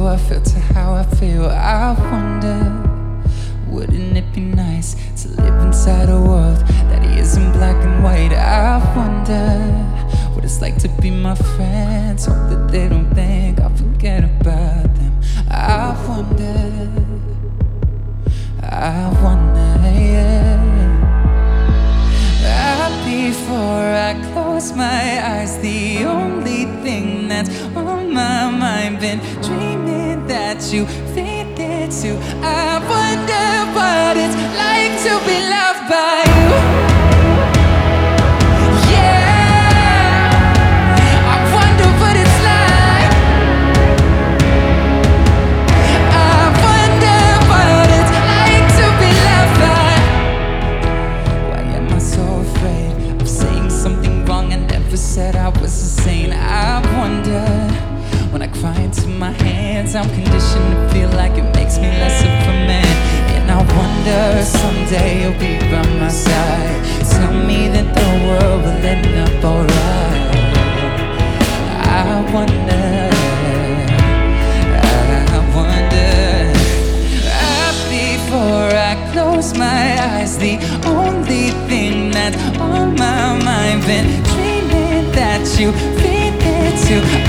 do I feel to how I feel? I wonder, wouldn't it be nice to live inside a world that isn't black and white? I wonder what it's like to be my friends. Hope that they don't think I'll forget about them. I wonder, yeah. Before I close my eyes, the only thing that's on my mind, been dreaming that you fit into. I wonder what it's like to be loved by you. Yeah, I wonder what it's like. I wonder what it's like to be loved by. Why am I so afraid of saying something wrong? I never said I was insane. I wonder, when I cry into my hands, I'm conditioned to feel like it makes me less of a man. And I wonder, someday you'll be by my side, tell me that the world will end up alright. I wonder, before I close my eyes, the only thing that's on my mind, been dreaming that you fit into.